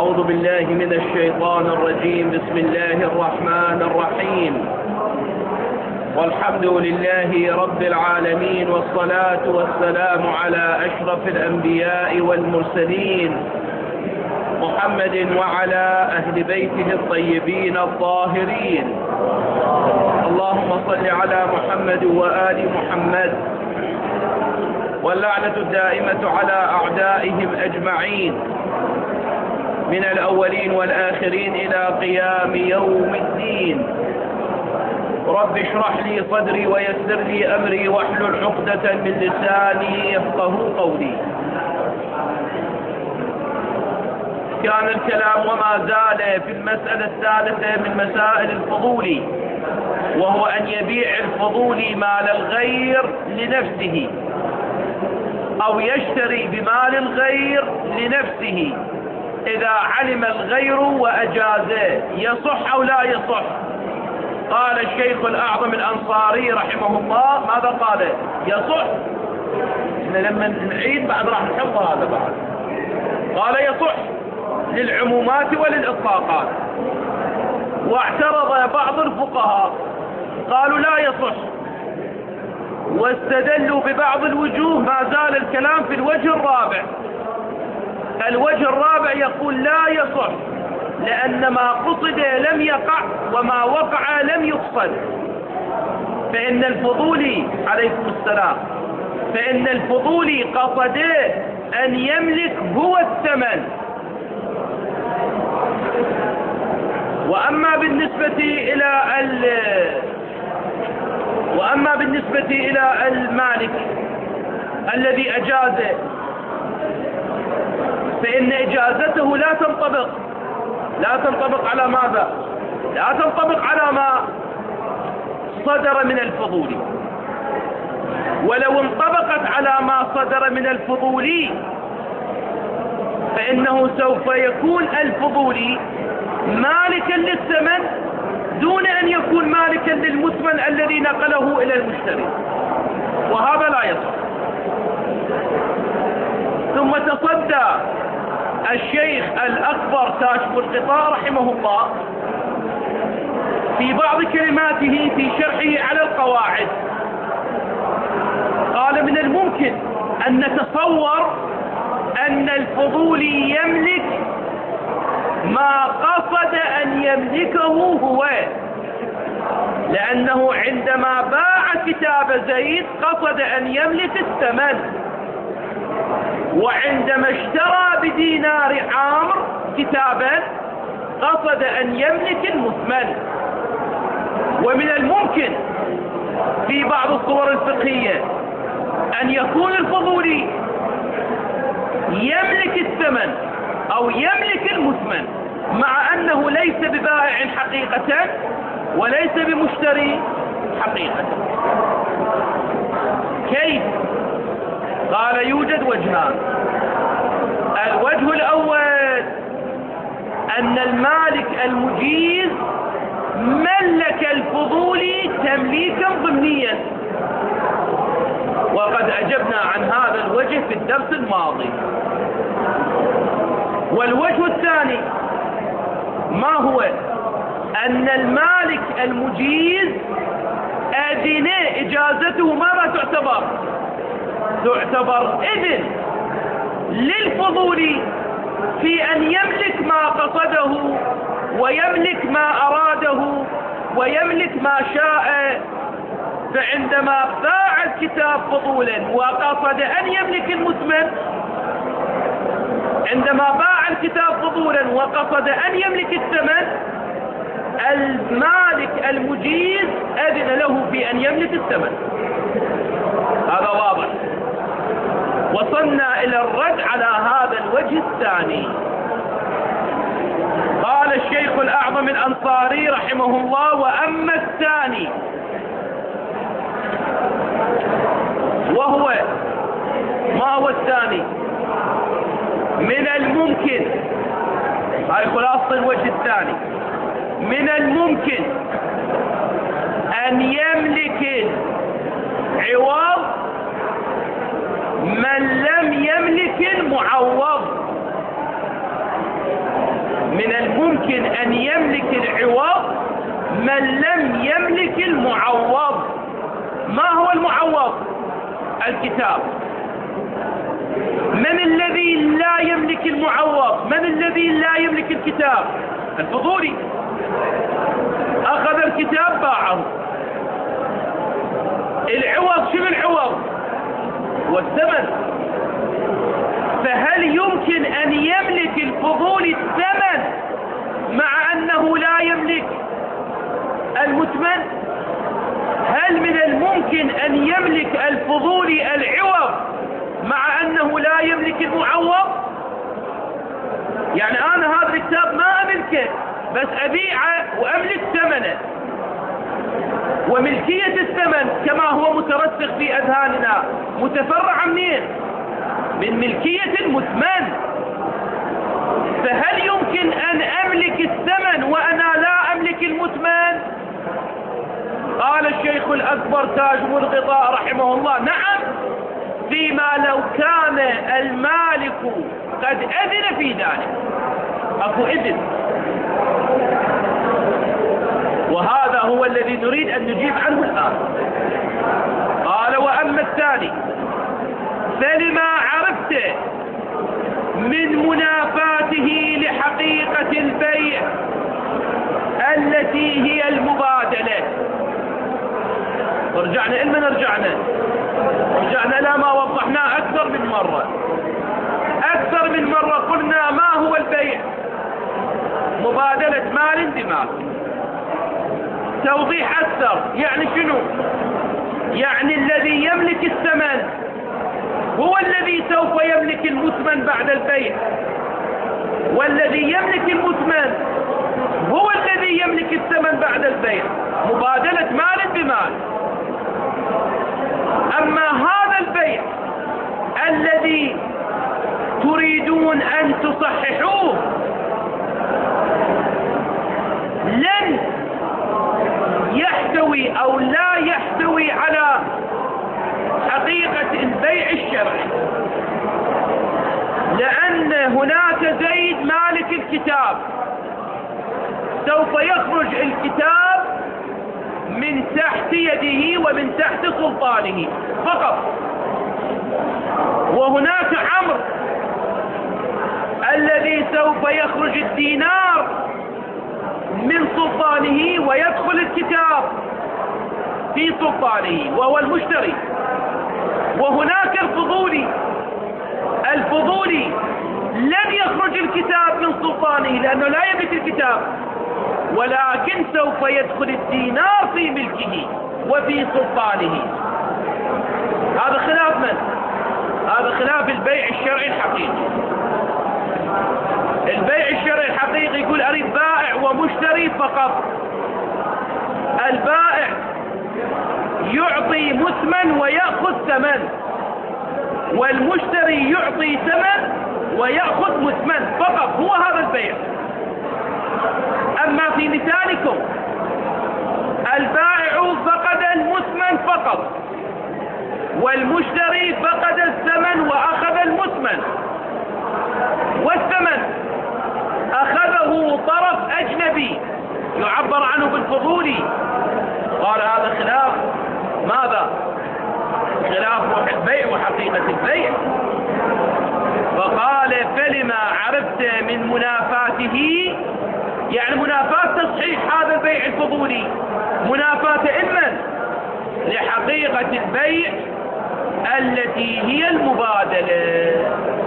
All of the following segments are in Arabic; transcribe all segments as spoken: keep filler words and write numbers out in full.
أعوذ بالله من الشيطان الرجيم. بسم الله الرحمن الرحيم، والحمد لله رب العالمين، والصلاة والسلام على أشرف الأنبياء والمرسلين محمد وعلى أهل بيته الطيبين الطاهرين. اللهم صل على محمد وآل محمد، واللعنة الدائمة على أعدائهم أجمعين من الأولين والآخرين إلى قيام يوم الدين. رب اشرح لي صدري ويسر لي أمري واحلل عقدة من لساني يفقه قولي. كان الكلام وما زال في المسألة الثالثة من مسائل الفضول، وهو أن يبيع الفضول مال الغير لنفسه، أو يشتري بمال الغير لنفسه إذا علم الغير وأجازه. يصح أو لا يصح؟ قال الشيخ الأعظم الأنصاري رحمه الله ماذا قال؟ يصح. إحنا لما نعيد بعد راح نحفظ هذا بعد. قال يصح للعمومات وللإطلاقات. واعترض بعض الفقهاء قالوا لا يصح، واستدلوا ببعض الوجوه. ما زال الكلام في الوجه الرابع. الوجه الرابع يقول لا يصح، لأن ما قصد لم يقع، وما وقع لم يقصد. فإن الفضولي عليكم السلام فإن الفضولي قصد أن يملك هو الثمن. وأما بالنسبة إلى ال وأما بالنسبة إلى المالك الذي أجازه، فإن إجازته لا تنطبق لا تنطبق على ماذا؟ لا تنطبق على ما صدر من الفضول. ولو انطبقت على ما صدر من الفضول فإنه سوف يكون الفضولي مالكا للثمن دون أن يكون مالكا للمثمن الذي نقله إلى المشتري، وهذا لا يصح. ثم تصدى الشيخ الأكبر كاشف الغطاء رحمه الله في بعض كلماته في شرحه على القواعد، قال من الممكن أن نتصور أن الفضولي يملك ما قصد أن يملكه هو، لأنه عندما باع كتاب زيد قصد أن يملك الثمن، وعندما اشترى بدينار عامر كتابا قصد أن يملك المثمن. ومن الممكن في بعض الصور الفقهية أن يكون الفضولي يملك الثمن أو يملك المثمن، مع أنه ليس ببائع حقيقة وليس بمشتري حقيقة. كيف؟ قال يوجد وجهان. الوجه الأول أن المالك المجيز ملك الفضولي تمليكا ضمنيا، وقد أجبنا عن هذا الوجه في الدرس الماضي. والوجه الثاني ما هو؟ أن المالك المجيز أذن إجازته ماذا تعتبر؟ تعتبر إذن للفضولي في أن يملك ما قصده ويملك ما أراده ويملك ما شاء. فعندما باع الكتاب فضولا وقصد أن يملك المثمن، عندما باع الكتاب فضولا وقصد أن يملك الثمن، المالك المجيز أذن له في أن يملك الثمن. هذا واضح. وصلنا إلى الرد على هذا الوجه الثاني. قال الشيخ الأعظم الأنصاري رحمه الله: وأما الثاني وهو ما هو الثاني؟ من الممكن، هاي خلاصة الوجه الثاني، من الممكن أن يملك عوض من لم يملك المعوض. يمكن أن يملك العوض من لم يملك المعوض. ما هو المعوض؟ الكتاب. من الذي لا يملك المعوض؟ من الذي لا يملك الكتاب؟ الفضولي. أخذ الكتاب باعه. العوض شنو العوض؟ والثمن. فهل يمكن أن يملك الفضولي الثمن مع أنه لا يملك المثمن؟ هل من الممكن أن يملك الفضولي العوض مع أنه لا يملك المعوض؟ يعني أنا هذا الكتاب ما أملكه بس أبيعه وأملك ثمنه. وملكية الثمن كما هو مترسخ في أذهاننا متفرع منين؟ من ملكية المثمن. فهل يمكن أن أملك الثمن وأنا لا أملك المثمن؟ قال الشيخ الأكبر تاج الغطاء رحمه الله: نعم، فيما لو كان المالك قد أذن في ذلك. أكو إذن. وهذا هو الذي نريد أن نجيب عنه الآن. قال: وأما الثاني فلما عرفت من منافاته لحقيقة البيع التي هي المبادلة. رجعنا إلما رجعنا رجعنا إلى ما وضحناه أكثر من مرة. أكثر من مرة قلنا ما هو البيع؟ مبادلة مال بمال. توضيح أكثر، يعني شنو؟ يعني الذي يملك الثمن هو الذي سوف يملك المثمن بعد البيع، والذي يملك المثمن هو الذي يملك الثمن بعد البيع. مبادلة مال بمال. أما هذا البيع الذي تريدون أن تصححوه لن يحتوي أو لا يحتوي على حقيقة البيع الشرعي، لأن هناك زيد مالك الكتاب، سوف يخرج الكتاب من تحت يده ومن تحت سلطانه فقط. وهناك عمرو الذي سوف يخرج الدينار من سلطانه ويدخل الكتاب في سلطانه وهو المشتري. وهناك الفضولي. الفضولي لن يخرج الكتاب من سلطانه لأنه لا يملك الكتاب، ولكن سوف يدخل الدينار في ملكه وفي سلطانه. هذا خلاف من؟ هذا خلاف البيع الشرعي الحقيقي. البيع الشرعي الحقيقي يقول أريد بائع ومشتري فقط. البائع يعطي مثمن ويأخذ ثمن، والمشتري يعطي ثمن ويأخذ مثمن فقط. هو هذا البيع. أما في مثالكم البائع فقد المثمن فقط، والمشتري فقد الثمن وأخذ المثمن، والثمن أخذه طرف أجنبي يعبر عنه بالفضولي. قال هذا خلاف ماذا؟ خلاف روح البيع وحقيقة البيع. فقال: فلما عرفت من منافاته، يعني منافاة تصحيح هذا البيع الفضولي، منافاة إما لحقيقة البيع التي هي المبادلة.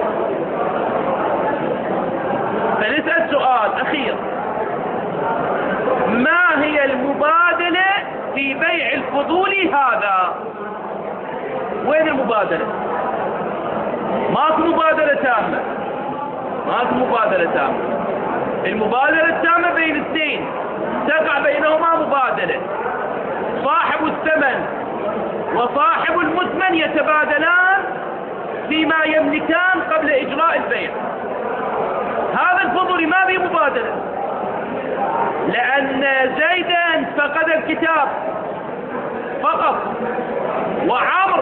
فنسأل سؤال أخير: ما هي المبادلة في بيع الفضولي هذا؟ وين المبادلة؟ ماكو مبادلة تامة. ماكو مبادلة تامة. المبادلة التامة بين اثنين تقع بينهما مبادلة. صاحب الثمن وصاحب المثمن يتبادلان فيما يملكان قبل إجراء البيع. هذا الفضولي ما به مبادلة، لأن زيدا فقد الكتاب فقط، وعمرو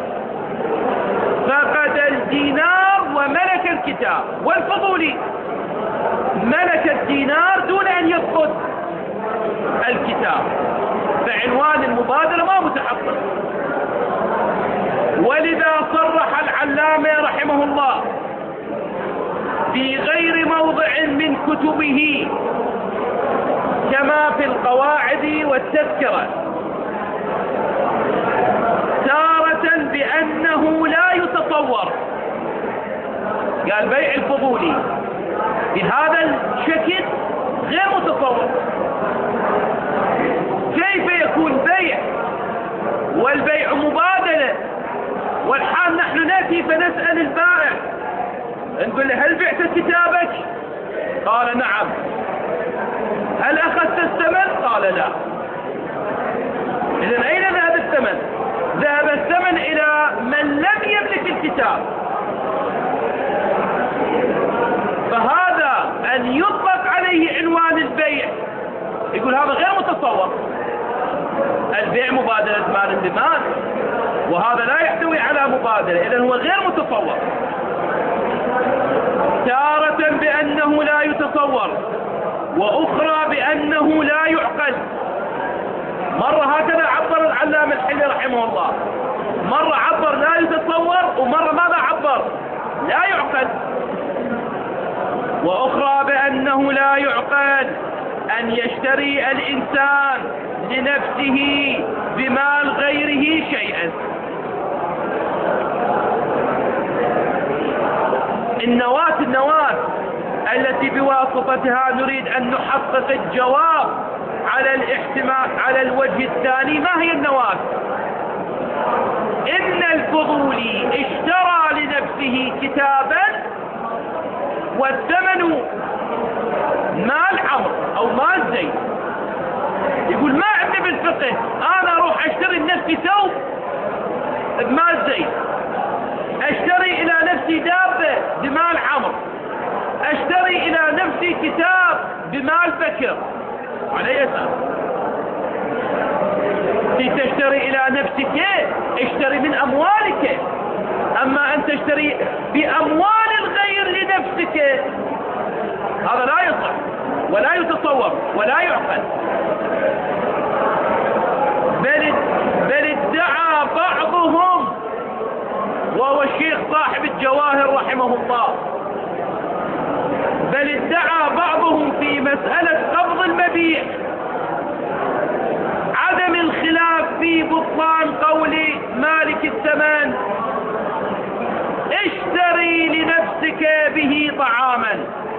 فقد الدينار وملك الكتاب، والفضولي ملك الدينار أن يفقد الكتاب، فعنوان المبادلة ما متحقق. ولذا صرح العلامة رحمه الله في غير موضع من كتبه كما في القواعد والتذكرة تارة بأنه لا يتصور، قال بيع الفضولي بهذا الشكل غير متصور. كيف يكون بيع والبيع مبادلة والحال نحن نأتي فنسأل البائع نقول له هل بعت كتابك؟ قال نعم. هل أخذت الثمن؟ قال لا. إذن أين ذهب الثمن؟ ذهب الثمن إلى من لم يملك الكتاب. فهذا أن يطلق عليه عنوان البيع يقول هذا غير متصور. البيع مبادلة مال بمال، وهذا لا يحتوي على مبادلة، إذن هو غير متصور. تارة بأنه لا يتصور، وأخرى بأنه لا يعقل. مرة هكذا عبر العلامة الحلي رحمه الله، مرة عبر لا يتصور، ومرة ماذا عبر؟ لا يعقل. وأخرى بأنه لا يعقل أن يشتري الإنسان لنفسه بمال غيره شيئا. النواة النواة التي بواسطتها نريد أن نحقق الجواب على الاحتمال على الوجه الثاني. ما هي النواة؟ إن الفضولي اشترى لنفسه كتابا والثمن مال عمرو أو مال زيد. يقول ما عندي بالفقه أنا أروح أشتري لنفسي ثوب بمال زيد، أشتري إلى نفسي دابة بمال عمرو، أشتري إلى نفسي كتاب بمال بكر. على أساس تشتري إلى نفسك اشتري من أموالك، أما أن تشتري بأموال الغير لنفسك هذا لا يصح ولا يتصور ولا يعقل. بل بل ادعى بعضهم، وهو الشيخ صاحب الجواهر رحمه الله، بل ادعى بعضهم في مسألة قبض المبيع عدم الخلاف في بطلان قول مالك الثمن اشتري لنفسك به طعاما.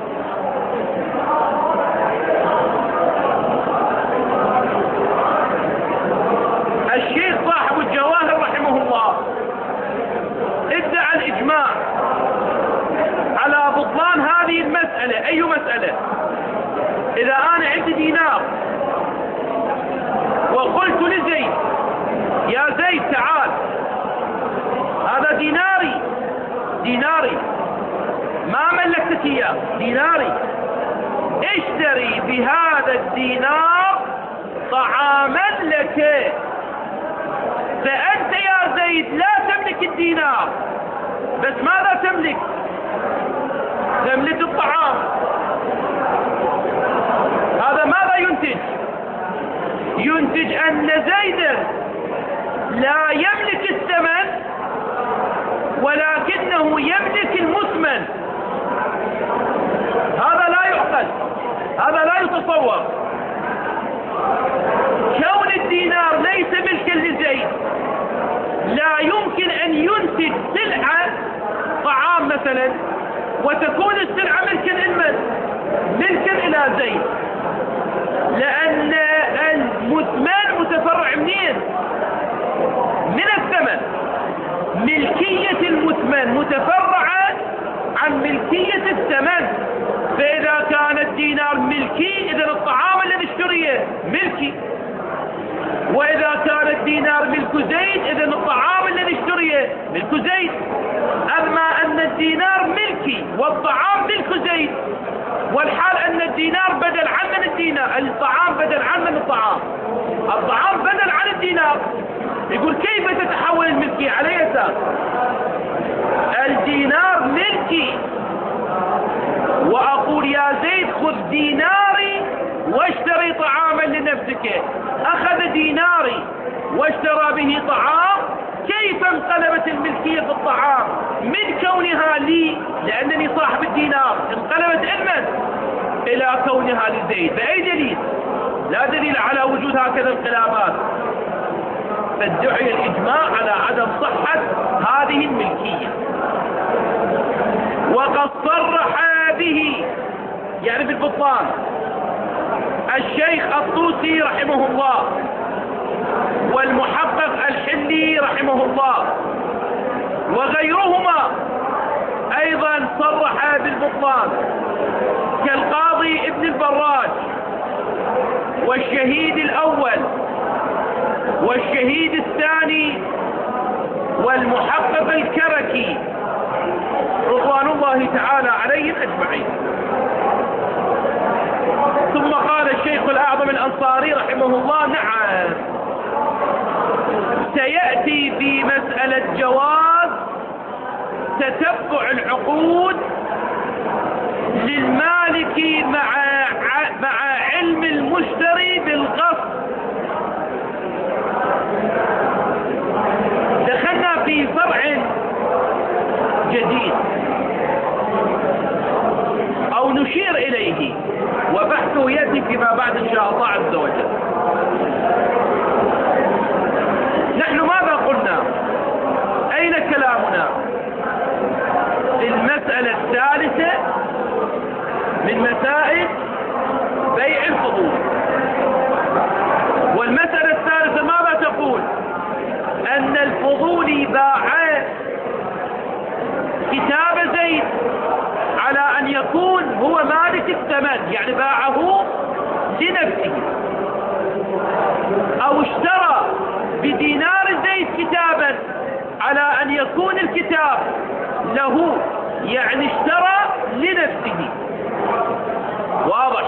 الشيخ صاحب الجواهر رحمه الله ادعى الإجماع على بطلان هذه المسألة. أي مسألة؟ إذا أنا عندي دينار وقلت لزيد يا زيد تعال هذا ديناري ديناري ما ملكتك إياه ديناري، اشتري بهذا الدينار طعاما لك. فأنت يا زيد لا تملك الدينار، بس ماذا تملك؟ تملك الطعام. هذا ماذا ينتج؟ ينتج أن زيدا لا يملك الثمن ولكنه يملك المثمن. هذا لا يعقل، هذا لا يتصور. كون الدينار ليس ملكا لزيد لا يمكن أن ينتج سلعة طعام مثلا وتكون السلعة ملكا لمن؟ ملكا إلى زيد، لأن المثمن متفرع منين؟ من الثمن. ملكية المثمن متفرعة عن ملكية الثمن. فإذا كان الدينار ملكي إذن الطعام الذي اشتريه ملكي، وإذا كان الدينار ملك زيد إذن الطعام الذي اشتريه ملك زيد. أما أن الدينار ملكي والطعام ملك زيد، والحال أن الدينار بدل عن من الدينار، الطعام بدل عن من الطعام، الطعام بدل عن الدينار. يقول كيف تتحول الملكية؟ على أساس الدينار ملكي وأقول يا زيد خذ ديناري واشتري طعاما لنفسك، أخذ ديناري واشترى به طعام، كيف انقلبت الملكية في الطعام من كونها لي لأنني صاحب الدينار انقلبت علما إلى كونها لزيد؟ بأي دليل؟ لا دليل على وجود هكذا انقلابات. فادعي الإجماع على عدم صحة هذه الملكية. وقد صرح به يعني بالبطلان الشيخ الطوسي رحمه الله والمحقق الحلي رحمه الله وغيرهما أيضا صرح بالبطلان، كالقاضي ابن البراج والشهيد الأول والشهيد الثاني والمحقق الكركي رضوان الله تعالى عليهم أجمعين. ثم قال الشيخ الأعظم الأنصاري رحمه الله: نعم، سيأتي في مسألة جواز تتبع العقود للمالك مع مع علم المشتري بالغصب. دخلنا في فرع جديد أو نشير إليه وبحثه يأتي فيما بعد إن شاء الله عز وجل. نحن ماذا قلنا؟ أين كلامنا؟ في المسألة الثالثة من مسائل بيع الفضول. والمسألة الثالثة ماذا تقول؟ أن الفضولي باع كتاب زيد على أن يكون هو مالك الثمن، يعني باعه لنفسه، أو اشترى بدينار زيد كتابا على أن يكون الكتاب له، يعني اشترى لنفسه. واضح؟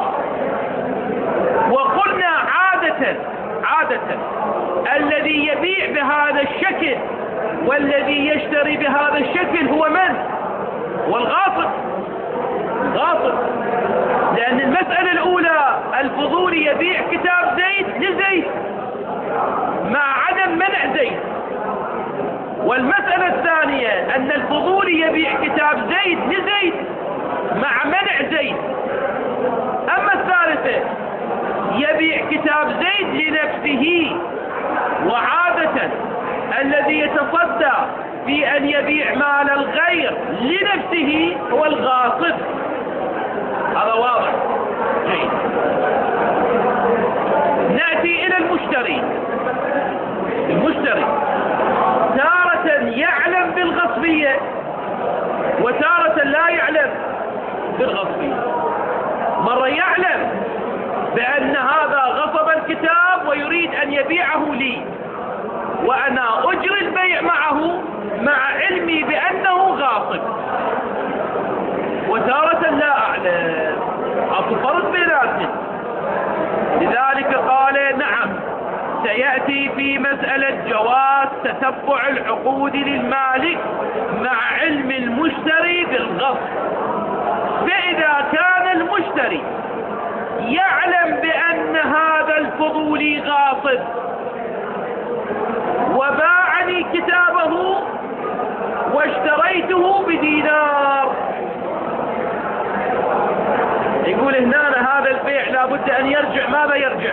وقلنا عادة عادة الذي يبيع بهذا الشكل والذي يشتري بهذا الشكل هو من؟ هو الغاصب. غاصب، لأن المسألة الأولى الفضولي يبيع كتاب زيد لزيد مع عدم منع زيد، والمسألة الثانية أن الفضولي يبيع كتاب زيد لزيد مع منع زيد. أما الثالثة يبيع كتاب زيد لنفسه. وعادة الذي يتصدى في أن يبيع مال الغير لنفسه هو الغاصب. هذا واضح جيد. نأتي إلى المشتري. المشتري تارة يعلم بالغصبية وتارة لا يعلم بالغصبية. مرة يعلم بأن هذا غصب الكتاب ويريد أن يبيعه لي، وأنا أجري البيع معه مع علمي بأنه غاصب، وتارة لا أعلم. أفرق بيناتهم. لذلك قال: نعم، سيأتي في مسألة جواز تتبع العقود للمالك مع علم المشتري بالغصب. فإذا كان المشتري يعلم بأن هذا الفضولي غاصب وباعني كتابه واشتريته بدينار، يقول هنا هذا البيع لابد أن يرجع. ماذا يرجع؟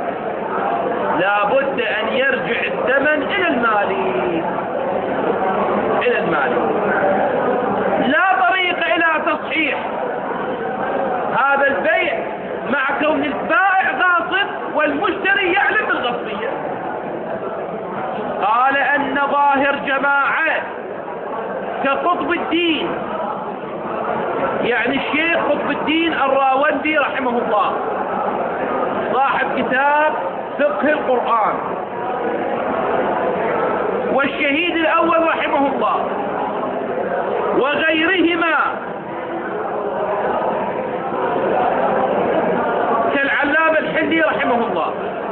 لابد أن يرجع الثمن إلى المالك، إلى المالك. لا طريق إلى تصحيح هذا البيع مع كون البائع غاصب والمشتري يعلم بالغصبية. قال أن ظاهر جماعة كقطب الدين، يعني الشيخ قطب الدين الراوندي رحمه الله صاحب كتاب فقه القرآن، والشهيد الأول رحمه الله، وغيرهما كالعلامة الحلي رحمه الله،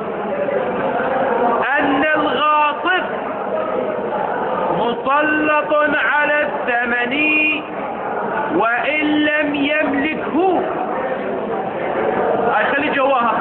أن الغاصب مسلط على الثمن وإن لم يملكه. هاي خلي جواها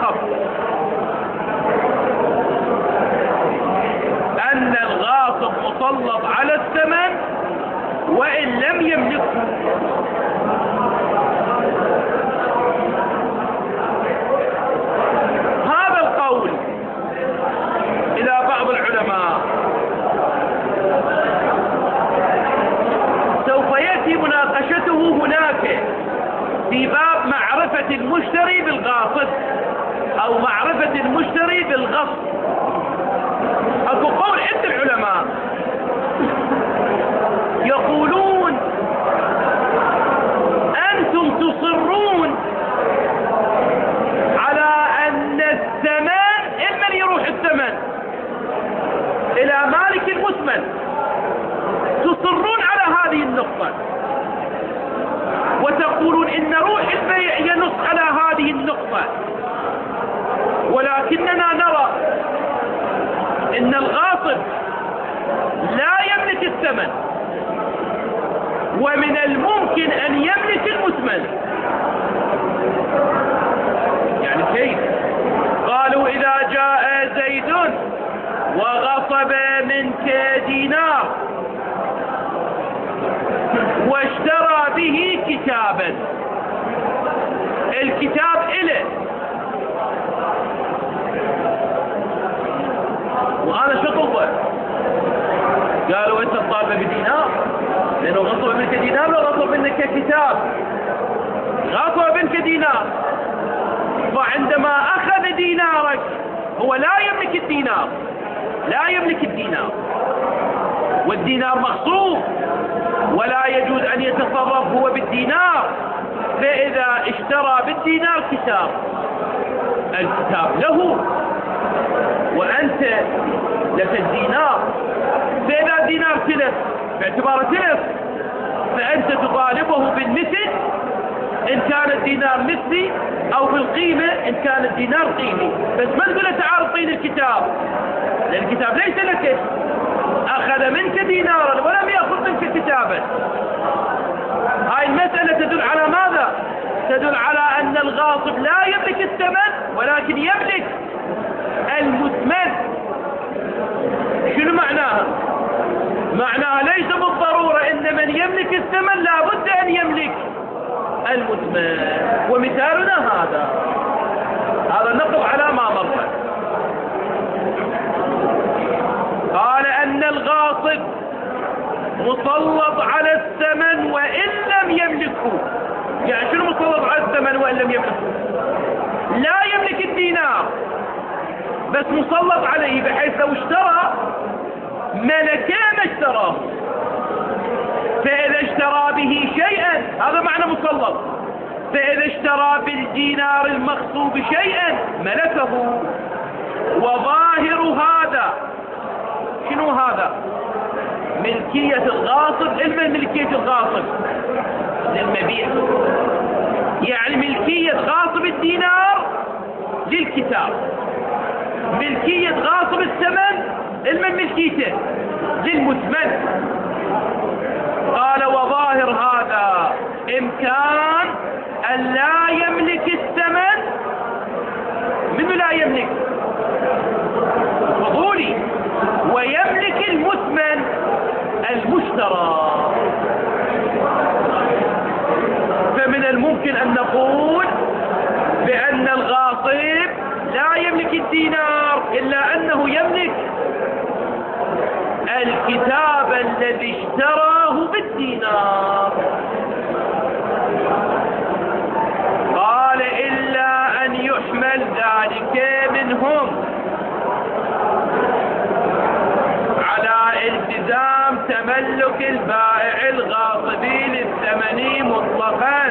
في باب معرفة المشتري بالغاصب أو معرفة المشتري بالغصب. أكو قول عند العلماء يقولون أنتم تصرون على أن الثمن إما يروح الثمن إلى مالك المثمن، تصرون على هذه النقطة وتقولون إن روح البيع ينص على هذه النقطة، ولكننا نرى إن الغاصب لا يملك الثمن ومن الممكن أن يملك المثمن. يعني كيف؟ قالوا إذا جاء زيد وغصب منك دينار واشترى به كتابا، الكتاب إله وأنا شطبه، قالوا أنت الطالب بدينار لأنه غصب منك دينار ولا غصب منك كتاب؟ غصب منك دينار، فعندما أخذ دينارك هو لا يملك الدينار، لا يملك الدينار، والدينار مغصوب ولا يجوز أن يتصرف هو بالدينار. فإذا اشترى بالدينار كتاب، الكتاب له وأنت لك الدينار، فإذا الدينار تلف باعتباره تلف فأنت تطالبه بالمثل إن كان الدينار مثلي أو بالقيمة إن كان الدينار قيمي، بس ما تقول تعال اعطيني الكتاب لأن الكتاب ليس لك، أخذ منك دينارا ولم يأخذ منك كتابا. هاي المسألة تدل على ماذا؟ تدل على أن الغاصب لا يملك الثمن ولكن يملك المثمن. شنو معناها؟ معناها ليس بالضرورة إن من يملك الثمن لا بد أن يملك المثمن، ومثالنا هذا هذا نقل على ما مر. قال أن الغاصب مسلط على الثمن وإن لم يملكه. يعني شنو مسلط على الثمن وإن لم يملكه؟ لا يملك الدينار بس مسلط عليه بحيث لو اشترى ملك ما اشتراه، فإذا اشترى به شيئا هذا معنى مسلط، فإذا اشترى بالدينار المغصوب شيئا ملكه. وظاهر هذا شنو هذا؟ ملكية الغاصب. علم ملكية الغاصب للمبيع، يعني ملكية غاصب الدينار للكتاب، ملكية غاصب الثمن علم ملكيته للمثمن. قال وظاهر هذا إمكان أن لا يملك الثمن. منو لا يملك؟ فضولي، ويملك المثمن المشترى. فمن الممكن أن نقول بأن الغاصب لا يملك الدينار إلا أنه يملك الكتاب الذي اشتراه بالدينار. قال إلا أن يحمل ذلك منهم على التزام تملك البائع الغاصبي للثمن مطلقا.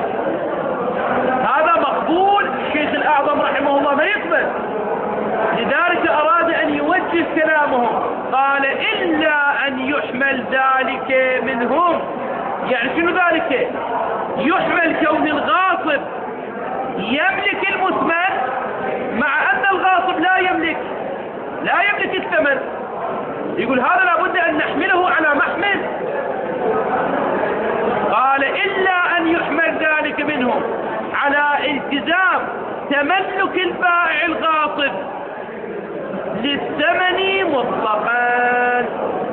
هذا مقبول. الشيخ الأعظم رحمه الله ما يقبل، لذلك أراد أن يوجه كلامهم. قال إلا أن يحمل ذلك منهم. يعني شنو ذلك؟ يحمل كون الغاصب يملك المثمن مع أن الغاصب لا يملك لا يملك الثمن. يقول هذا لابد أن نحمله على محمل. قال إلا أن يحمل ذلك منهم على التزام تملك البائع الغاصب للثمن مطلقا.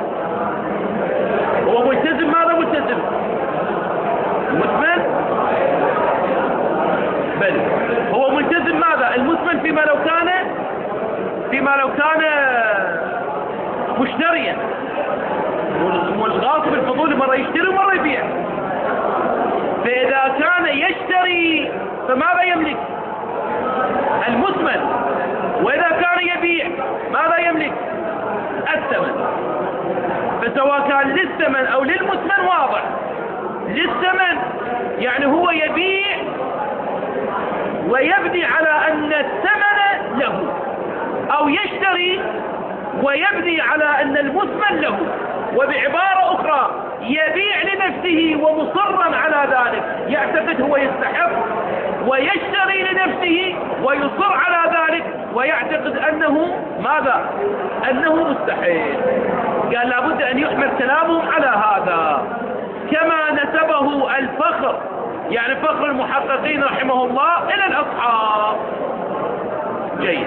هو ملتزم. ماذا ملتزم؟ المثمن؟ بل هو ملتزم ماذا؟ المثمن فيما لو كان فيما لو كان مشتريا، والغاصب الفضولي مرة يشتري ومرة يبيع. فإذا كان يشتري يشتري فماذا يملك؟ المثمن. وإذا كان يبيع ماذا يملك؟ الثمن. فسواء كان للثمن أو للمثمن واضح. للثمن يعني هو يبيع ويبني على أن الثمن له، أو يشتري ويبني على أن المثمن له. وبعبارة أخرى يبيع لنفسه ومصرا على ذلك، يعتقد هو يستحق، ويشتري لنفسه ويصر على ذلك ويعتقد أنه ماذا؟ أنه مستحيل. قال لابد أن يحمل كلامهم على هذا، كما نسبه الفخر، يعني فخر المحققين رحمه الله، إلى الأصحاب. جيد.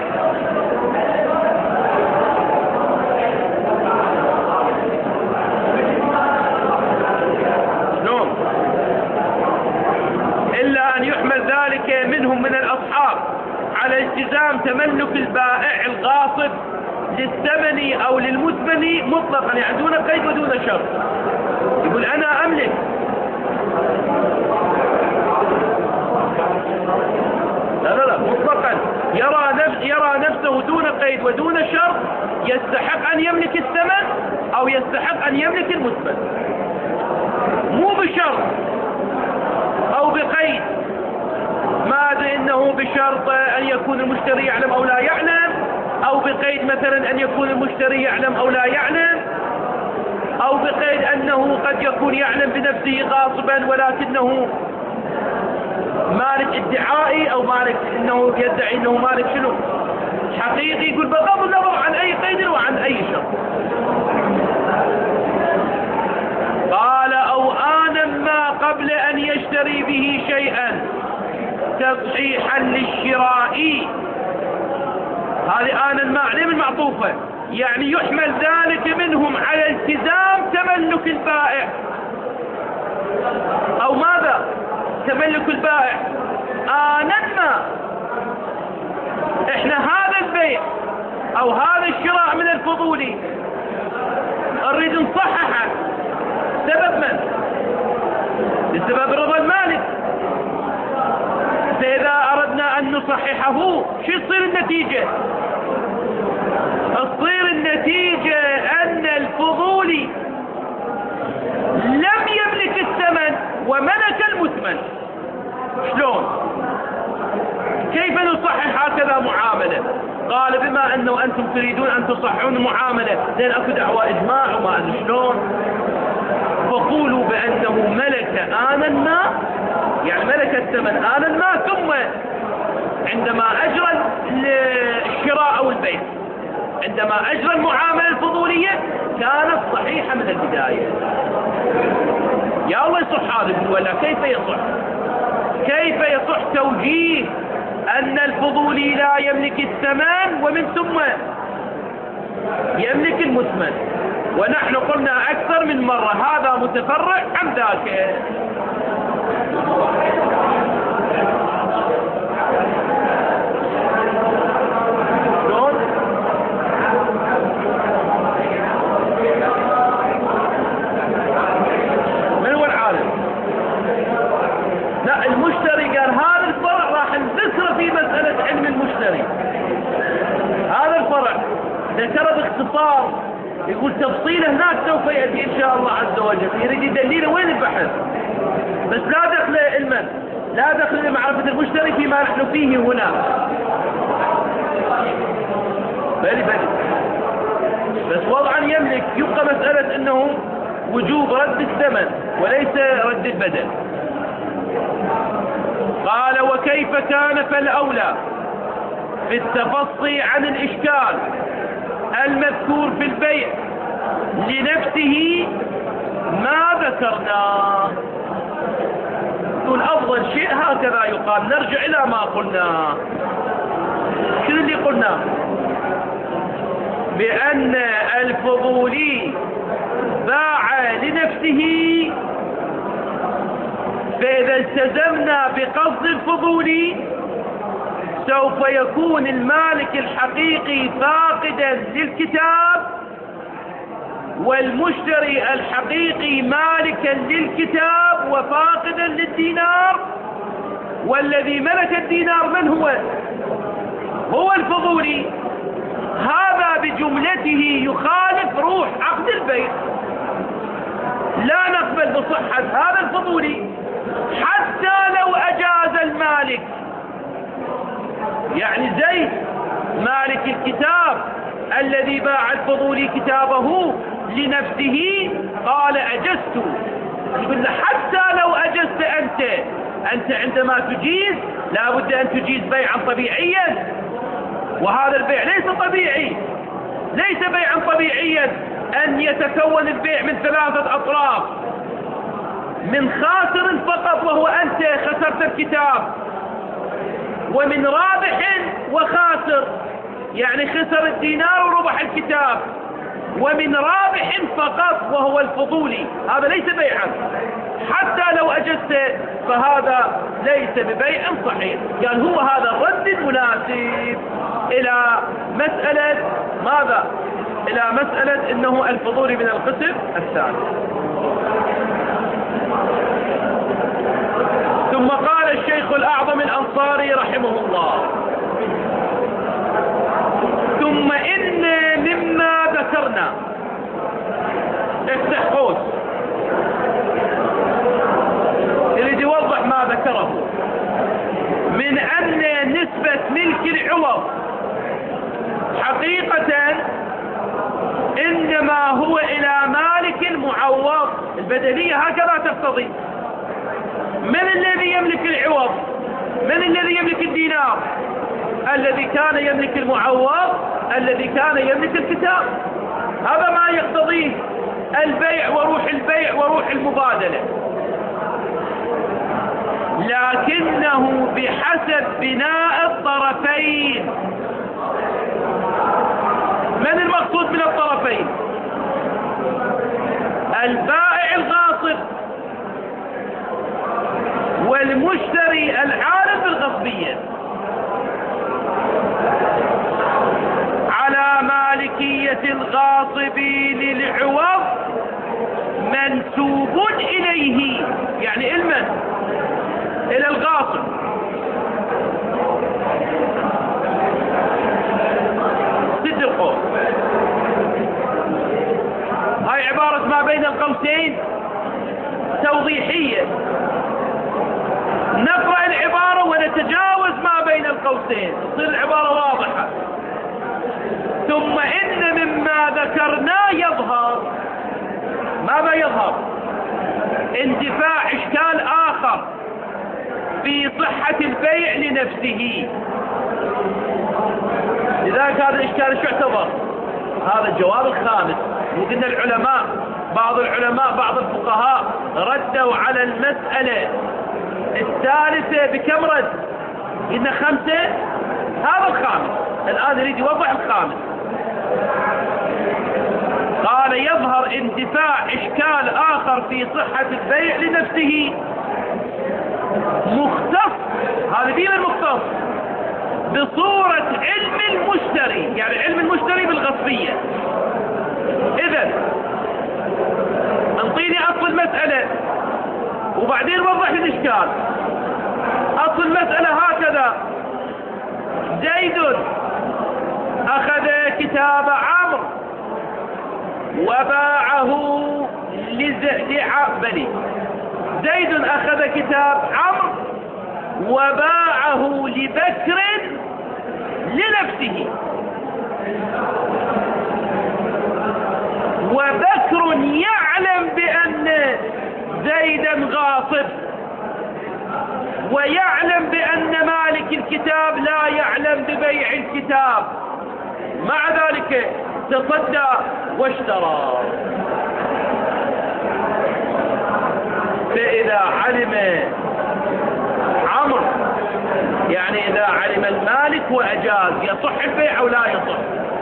نعم. إلا أن يحمل ذلك منهم من الأصحاب على التزام تملك البائع الغاصب للثمن أو للمثمن مطلقا، يعني دون قيد ودون شرط. يقول أنا أملك، لا لا لا مطلقا، يرى نفس يرى نفسه دون قيد ودون شرط يستحق أن يملك الثمن أو يستحق أن يملك المثمن، مو بشرط أو بقيد. ما أدري إنه بشرط أن يكون المشتري يعلم أو لا يعلم، أو بقيد مثلا أن يكون المشتري يعلم أو لا يعلم، أو بقيد أنه قد يكون يعلم بنفسه غاصبا ولكنه مالك ادعائي، أو مالك إنه يدعي إنه مالك شنو حقيقي. يقول بغض النظر عن أي قيد وعن أي شرط. قال أو آنا ما قبل أن يشتري به شيئا تصحيحا للشراء. هذه آنا ما عليه من معطوفة، يعني يحمل ذلك منهم على التزام تملك البائع، أو ماذا؟ تملك البائع. آنا ما إحنا هذا البيع أو هذا الشراء من الفضولي نريد نصححه. سبب من؟ بسبب رضا المالك. فإذا أردنا أن نصححه شو تصير النتيجة؟ تصير النتيجة أن الفضولي لم يملك الثمن وملك المثمن. شلون؟ كيف نصحح هكذا معاملة؟ قال بما أنه أنتم تريدون أن تصححون المعاملة لأن أكو دعوى إجماع وما أدري شلون، فقولوا بأنه ملك آنا ما، يعني ملك الثمن آنا ما، ثم عندما أجرى الشراء أو البيع، عندما أجرى المعاملة الفضولية كانت صحيحة من البداية. يا الله يصح هذا ولا كيف يصح؟ كيف يصح توجيه أن الفضولي لا يملك الثمن ومن ثم يملك المثمن؟ ونحن قلنا أكثر من مرة هذا متفرع عن ذاك. من هو العالم؟ لا، المشتري قال هذا الفرع راح نذكره في مسألة علم المشتري. هذا الفرع ذكره باختصار، يقول تفصيله هناك سوف يأتي إن شاء الله عز وجل. يريد يدليله وين البحث، بس لا دخل علما، لا دخل لمعرفة المشتري فيما نحن فيه هنا. بلي بلي بس وضعا يملك، يبقى مسألة أنه وجوب رد الثمن وليس رد البدل. قال وكيف كان فالأولى في التفصي عن الإشكال المذكور في البيع لنفسه ما ذكرناه. يقول أفضل شيء هكذا يقال، نرجع إلى ما قلنا. شنو اللي قلنا؟ بأن الفضولي باع لنفسه، فإذا التزمنا بقصد الفضولي سوف يكون المالك الحقيقي فاقدا للكتاب، والمشتري الحقيقي مالكا للكتاب وفاقدا للدينار، والذي ملك الدينار من هو؟ هو الفضولي. هذا بجملته يخالف روح عقد البيع، لا نقبل بصحة هذا الفضولي حتى لو أجاز المالك. يعني زيد مالك الكتاب الذي باع الفضولي كتابه لنفسه قال أجزت، يقول له حتى لو أجزت أنت أنت عندما تجيز لا بد أن تجيز بيعا طبيعيا، وهذا البيع ليس طبيعي، ليس بيعا طبيعيا أن يتكون البيع من ثلاثة أطراف، من خاسر فقط وهو أنت خسرت الكتاب، ومن رابح وخاسر يعني خسر الدينار وربح الكتاب، ومن رابح فقط وهو الفضولي. هذا ليس بيعا حتى لو أجزت، فهذا ليس ببيع صحيح. قال هو هذا الرد المناسب إلى مسألة ماذا؟ إلى مسألة إنه الفضولي من القسم الثاني. ثم قال الشيخ الأعظم الأنصاري رحمه الله: ثم إن مما ذكرنا، افتح قوس، يريد يوضح ما ذكره من أن نسبة ملك العوض حقيقة إنما هو إلى مالك المعوض. البدلية هكذا تقتضي. من الذي يملك العوض؟ من الذي يملك الدينار؟ الذي كان يملك المعوض، الذي كان يملك الكتاب. هذا ما يقتضيه البيع وروح البيع وروح المبادلة، لكنه بحسب بناء الطرفين. من المقصود من الطرفين؟ البائع الغاصب والمشتري العارف بالغصبية. على مالكية الغاصب للعوض منسوب إليه، يعني المن إلى الغاصب. سد القول. هاي عبارة ما بين القوسين توضيحية. نقرأ العبارة ونتجاوز ما بين القوسين تصير العبارة واضحة. ثم إن مما ذكرنا يظهر. ماذا يظهر؟ اندفاع إشكال آخر في صحة البيع لنفسه. لذلك هذا الإشكال شو اعتبر؟ هذا الجواب الخامس. وقلنا العلماء، بعض العلماء بعض الفقهاء ردوا على المسألة الثالثة بكم رد؟ قلنا خمسة. هذا الخامس الآن يريد يوضح الخامس. قال يظهر اندفاع إشكال آخر في صحة البيع لنفسه مختص. هذا دين المختص بصورة علم المشتري، يعني علم المشتري بالغصبية. إذن انطيني أصل المسألة وبعدين وضح الإشكال. أصل المسألة هكذا: زيد أخذ كتاب عمرو وباعه لعبلي. زيد أخذ كتاب عمرو وباعه لبكر لنفسه، وبكر يعلم بأن زيدا غاصب، ويعلم بأن مالك الكتاب لا يعلم ببيع الكتاب، مع ذلك تصدى واشترى. فإذا علم عمرو، يعني إذا علم المالك وأجاز، يصح البيع أو لا يصح؟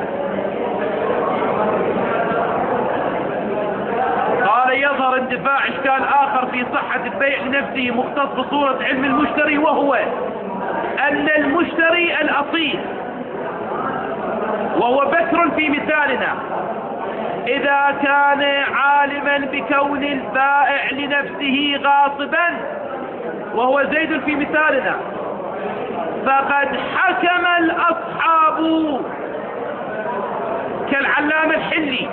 قال يظهر اندفاع إشكال آخر في صحة البيع لنفسه مختص بصورة علم المشتري، وهو أن المشتري الأصيل وهو بكر في مثالنا إذا كان عالما بكون البائع لنفسه غاصبا وهو زيد في مثالنا، فقد حكم الأصحاب كالعلامة الحلي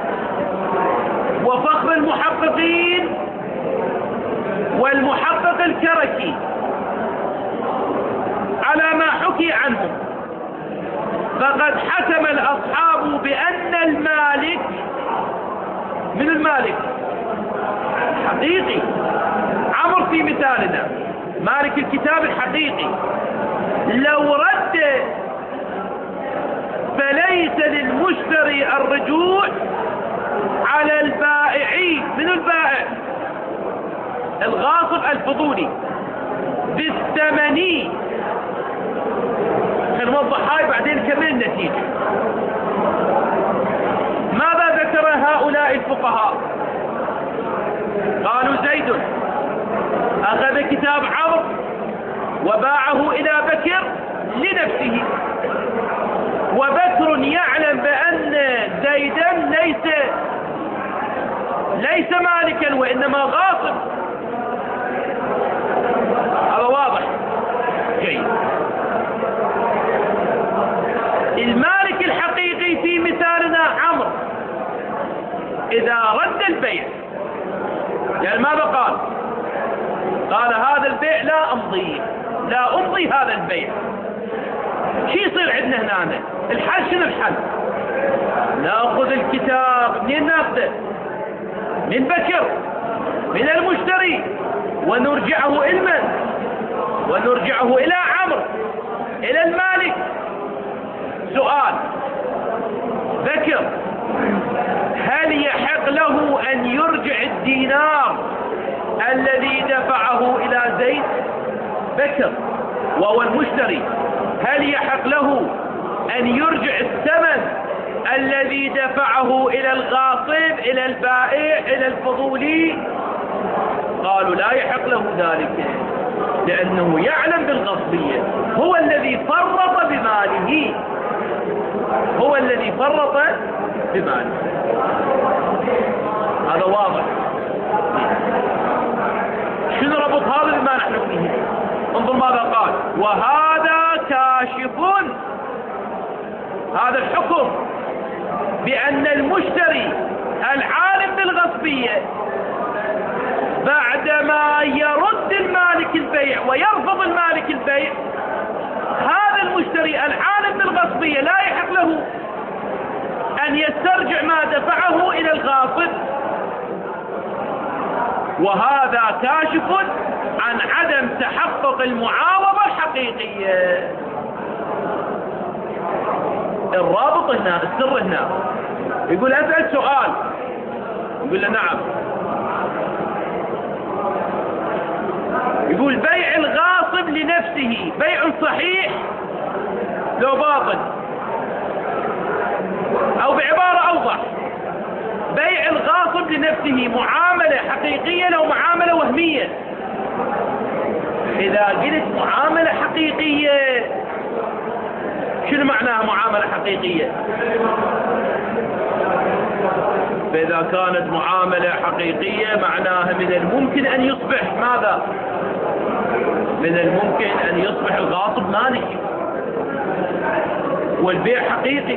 وفخر المحققين والمحقق الكركي على ما حكي عنهم، فقد حكم الأصحاب بأن المالك من المالك حقيقي، عمرو في مثالنا مالك الكتاب الحقيقي، لو رد فليس للمشتري الرجوع على البائعين. من البائع؟ الغاصب الفضولي بالثمن. نوضح هاي بعدين نكمل النتيجة. ماذا ذكر هؤلاء الفقهاء؟ قالوا زيد أخذ كتاب عمرو وباعه إلى بكر لنفسه، وبكر يعلم بأن زيدا ليس ليس مالكا وإنما غاصب. هذا واضح جيد. المالك الحقيقي في مثالنا عمرو إذا رد البيع، يعني ماذا قال؟ قال هذا البيع لا أمضي لا أمضي هذا البيع. شو يصير عندنا هنا؟ الحل شنو الحل؟ ناخذ الكتاب. منين ناخذه؟ من بكر، من المشتري، ونرجعه إلى من؟ ونرجعه إلى عمرو، إلى المالك. سؤال: بكر هل يحق له أن يرجع الدينار الذي دفعه إلى زيد؟ بكر وهو المشتري، هل يحق له أن يرجع الثمن الذي دفعه إلى الغاصب، إلى البائع، إلى الفضولي؟ قالوا لا يحق له ذلك، لأنه يعلم بالغصبية، هو الذي فرط بماله، هو الذي فرط بماله. هذا واضح. شنو ربط هذا بما نحن فيه؟ انظر ماذا قال: وهذا كاشف هذا الحكم بأن المشتري العالم بالغصبية بعدما يرد المالك البيع ويرفض المالك البيع، هذا المشتري العالم بالغصبية لا يحق له أن يسترجع ما دفعه إلى الغاصب. وهذا كاشف عن عدم تحقق المعاوضة الحقيقية. الرابط هنا، السر هنا. يقول أسأل سؤال، يقول له نعم. يقول بيع الغاصب لنفسه بيع صحيح لو باطل؟ أو بعبارة أوضح: بيع الغاصب لنفسه معاملة حقيقية لو معاملة وهمية؟ إذا قلت معاملة حقيقية، شنو معناها معاملة حقيقية؟ فإذا كانت معاملة حقيقية معناها من الممكن أن يصبح ماذا؟ من الممكن أن يصبح الغاصب مالك والبيع حقيقي.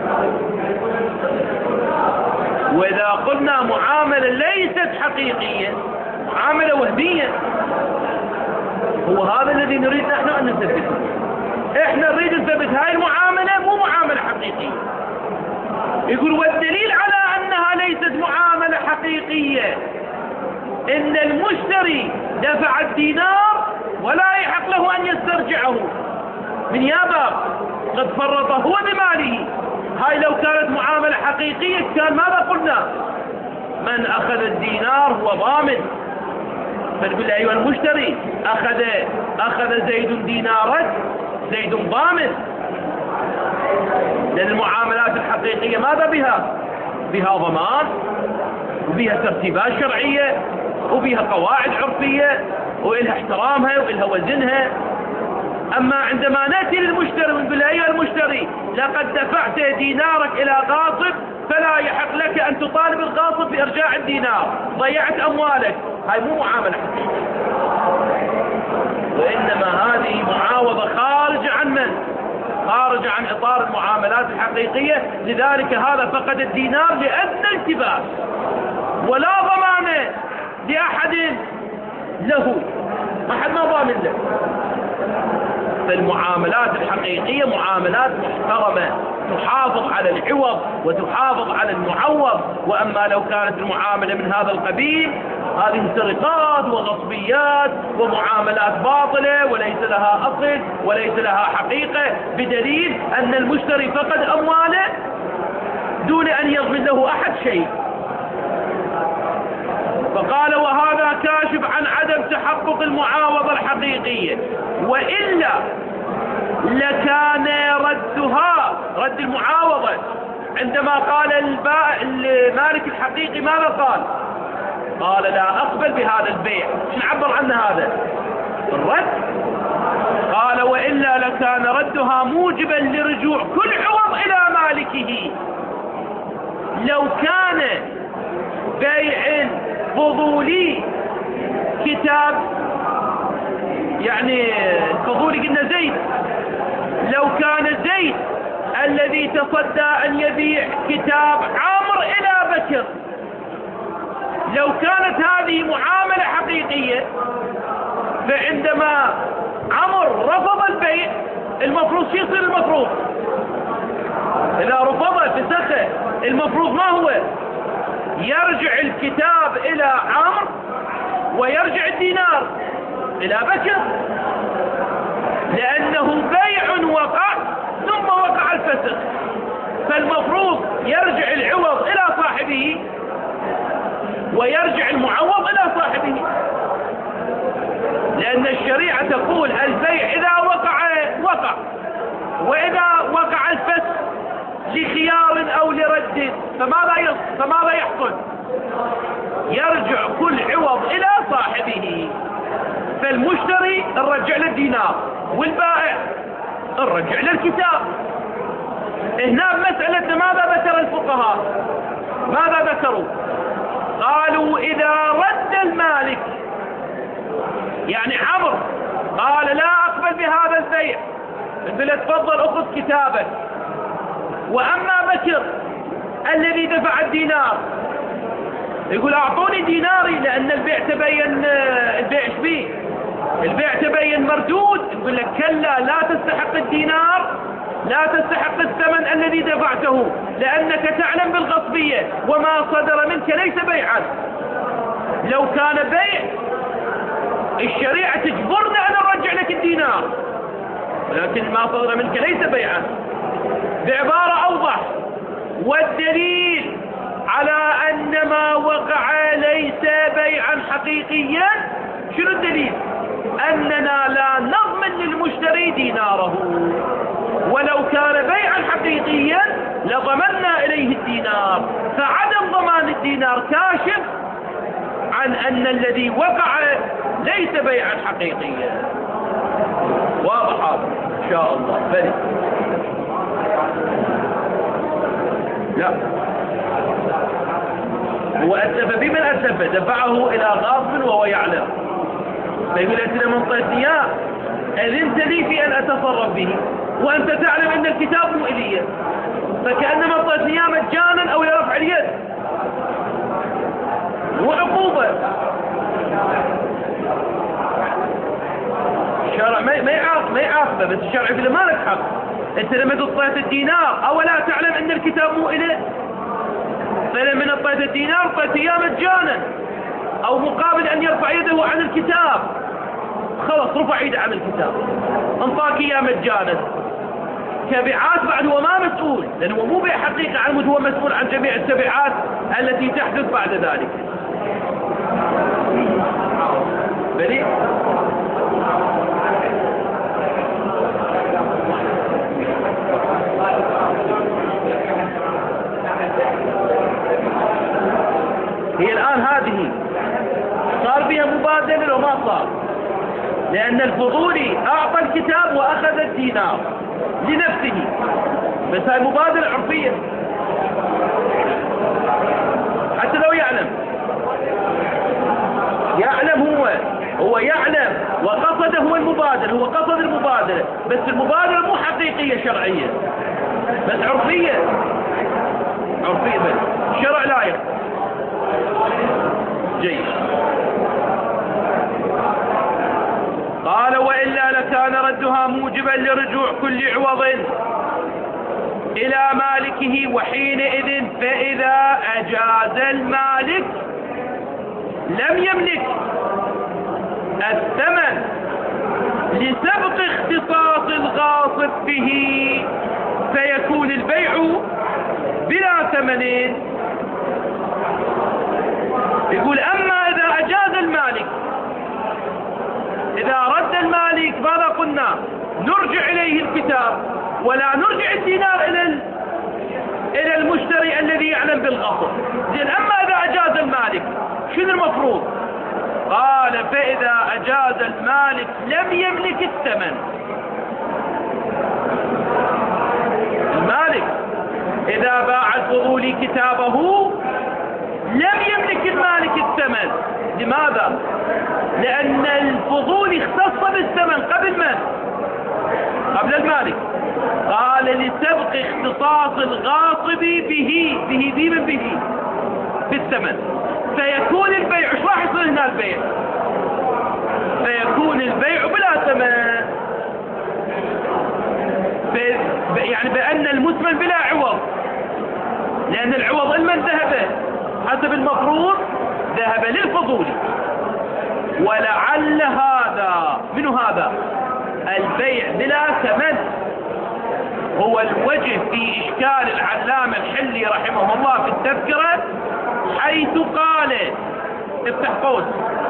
وإذا قلنا معاملة ليست حقيقية، معاملة وهمية، هو هذا الذي نريد نحن أن نثبته. إحنا نريد نثبت هاي المعاملة مو معاملة حقيقية. يقول والدليل على أنها ليست معاملة حقيقية إن المشتري دفع الدينار ولا يحق له أن يسترجعه. من يا باب قد فرط هو بماله. هاي لو كانت معاملة حقيقية كان ماذا قلنا؟ من أخذ الدينار هو ضامن. فنقول أيها المشتري أخذ أخذ زيد دينارك، زيد ضامن. لأن المعاملات الحقيقية ماذا بها؟ بها ضمان، وبها ترتيبات شرعية، وبها قواعد عرفية، وإلها احترامها وإلها وزنها. أما عندما نأتي للمشتري ونقول أيها المشتري لقد دفعت دينارك إلى غاصب، فلا يحق لك أن تطالب الغاصب بإرجاع الدينار، ضيعت أموالك، هاي مو معاملة حقيقية. صار المعاملات الحقيقية. لذلك هذا فقد الدينار لأدنى التباس ولا ضمان لأحد له، ما حد ما ضامن له. فالمعاملات الحقيقية معاملات محترمة تحافظ على العوض وتحافظ على المعوض. وأما لو كانت المعاملة من هذا القبيل، هذه سرقات وغصبيات ومعاملات باطلة وليس لها أصل وليس لها حقيقة، بدليل أن المشتري فقد أمواله دون أن يضمن له أحد شيء. فقال وهذا كاشف عن عدم تحقق المعاوضة الحقيقية، وإلا لكان ردها رد المعاوضة عندما قال البائع المالك الحقيقي ماذا قال؟ قال لا أقبل بهذا البيع. شو نعبر عنه هذا الرد؟ قال وإلا لكان ردها موجبا لرجوع كل عوض إلى مالكه. لو كان بيع فضولي كتاب، يعني الفضولي قلنا زيد، لو كان زيد الذي تصدى أن يبيع كتاب عمرو إلى بكر، لو كانت هذه معاملة حقيقية، فعندما عمرو رفض البيع المفروض شو يصير؟ المفروض إذا رفض فسخه المفروض ما هو؟ يرجع الكتاب إلى عمرو ويرجع الدينار إلى بكر، لأنه بيع وقع ثم وقع الفسخ، فالمفروض يرجع العوض إلى صاحبه ويرجع المعوض إلى صاحبه، لأن الشريعة تقول البيع إذا وقع وقع، وإذا وقع الفسخ لخيار أو لرد فماذا فماذا يحصل؟ يرجع كل عوض إلى صاحبه. فالمشتري نرجع له الدينار، والبائع نرجع له الكتاب. هنا بمسألة ماذا ذكر الفقهاء؟ ماذا ذكروا؟ قالوا إذا رد المالك، يعني عمرو قال لا أقبل بهذا البيع، قلت تفضل أخذ كتابك، وأما بكر الذي دفع الدينار يقول أعطوني ديناري لأن البيع تبين البيع ايش فيه؟ البيع تبين مردود. يقول لك كلا، لا تستحق الدينار، لا تستحق الثمن الذي دفعته، لأنك تعلم بالغصبية وما صدر منك ليس بيعا. لو كان بيع الشريعة تجبرنا أن نرجع لك الدينار، ولكن ما صدر منك ليس بيعا. بعبارة أوضح، والدليل على أن ما وقع ليس بيعا حقيقيا، شنو الدليل؟ أننا لا نضمن للمشتري ديناره، ولو كان بيعا حقيقيا لضمنا إليه الدينار. فعدم ضمان الدينار كاشف عن أن الذي وقع ليس بيعا حقيقيا. واضح هذا إن شاء الله؟ بلي لا، هو أسف بمن أسف؟ دفعه إلى غاصب وهو يعلم، فيقول أنت لما انطيتني إياه أذنت لي في أن أتصرف به وأنت تعلم أن الكتاب مو إلي، فكأنما انطيتني إياه مجانا أو لرفع اليد، وعقوبة. الشرع ما يعاقب ما يعاقبه، بس الشرع يقول ما لك حق. أنت لما اعطيت الدينار أولا تعلم أن الكتاب مو إليه، فلما اعطيت الدينار اعطيت إياه مجانا أو مقابل أن يرفع يده عن الكتاب، خلاص رفع يده عن الكتاب، انطاك إياه مجانا. تبعات بعد هو ما مسؤول، لأنه مو بيع حقيقة عن هو مسؤول عن جميع التبعات التي تحدث بعد ذلك. بلي هي الآن هذه صار بها مبادلة لو ما صار، لأن الفضولي أعطى الكتاب وأخذ الدينار لنفسه، بس هاي مبادلة عرفية حتى لو يعلم يعلم هو هو يعلم وقصده هو المبادلة، هو قصد المبادلة، بس المبادلة مو حقيقية شرعية، بس عرفية، عرفية بس شرع لا يقبل. جيد. قال وإلا لكان ردها موجبا لرجوع كل عوض إلى مالكه، وحينئذ فإذا أجاز المالك لم يملك الثمن لسبق اختصاص الغاصب به، فيكون البيع بلا ثمن. يقول أما إذا أجاز المالك، إذا رد المالك ماذا قلنا؟ نرجع إليه الكتاب ولا نرجع الدينار إلى إلى المشتري الذي يعلم بالغصب. زين، أما إذا أجاز المالك شنو المفروض؟ قال فإذا أجاز المالك لم يملك الثمن. المالك إذا باع الفضولي كتابه لم يملك المالك الثمن. لماذا؟ لأن الفضولي اختص بالثمن قبل من؟ قبل المالك. قال لسبق اختصاص الغاصب به به به من به بالثمن، فيكون البيع، ايش راح يصير هنا البيع؟ فيكون البيع بلا ثمن، يعني بأن المثمن بلا عوض، لأن العوض لمن ذهب؟ حسب المفروض ذهب للفضولي. ولعل هذا، من هذا البيع بلا ثمن، هو الوجه في إشكال العلامة الحلي رحمه الله في التذكرة، حيث قال، افتح قوس،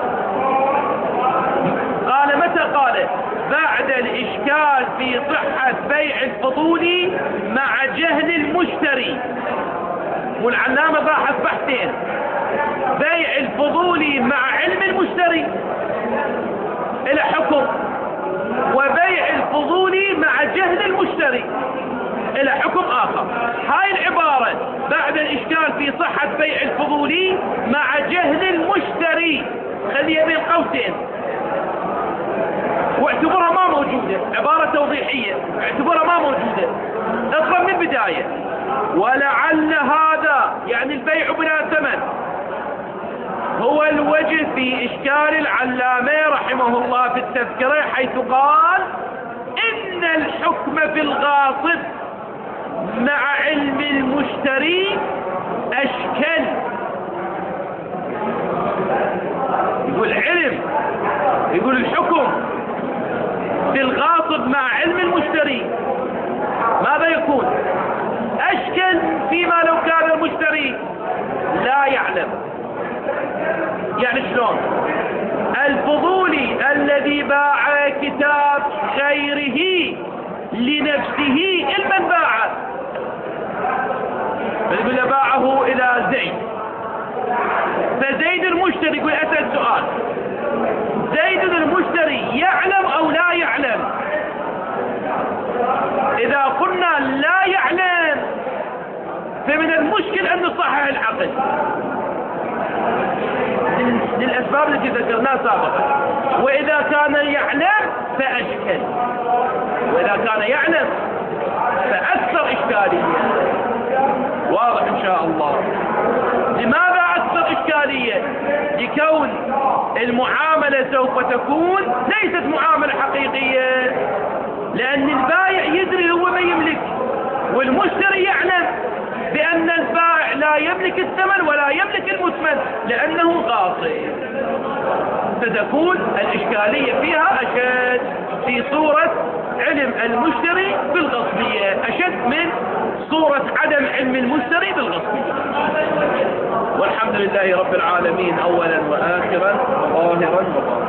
قال متى قال؟ بعد الإشكال في صحة بيع الفضولي مع جهل المشتري. والعلامة باحث بحثين: بيع الفضولي مع علم المشتري إلى حكم، وبيع الفضولي مع جهل المشتري إلى حكم آخر. هاي العبارة بعد الإشكال في صحة بيع الفضولي مع جهل المشتري، خليها بين قوسين واعتبرها ما موجودة، عبارة توضيحية، اعتبرها ما موجودة، اقرأ من البداية. ولعل هذا يعني البيع بلا ثمن هو الوجه في إشكال العلامة رحمه الله في التذكرة، حيث قال إن الحكم في الغاصب مع علم المشتري أشكل. يقول علم، يقول الحكم في الغاصب مع علم المشتري ماذا يكون؟ أشكل فيما لو كان المشتري لا يعلم. يعني شلون؟ الفضولي الذي باع كتاب غيره لنفسه لمن باعه؟ يقول باعه إلى زيد، فزيد المشتري، يقول أتى السؤال: زيد المشتري يعلم أو لا يعلم؟ إذا قلنا لا يعلم فمن المشكل أن نصحح العقد للأسباب التي ذكرناها سابقا. وإذا كان يعلم فأشكل، وإذا كان يعلم فأكثر إشكالية. واضح إن شاء الله. لماذا أكثر إشكالية؟ لكون المعاملة سوف تكون ليست معاملة حقيقية، لأن البائع يدري هو ما يملك، والمشتري يعلم بأن البائع لا يملك الثمن ولا يملك المثمن لأنه غاصب، فتكون الإشكالية فيها أشد في صورة علم المشتري بالغصبية، أشد من صورة عدم علم المشتري بالغصبية. والحمد لله رب العالمين أولا وآخرا ظاهرا وباطنا.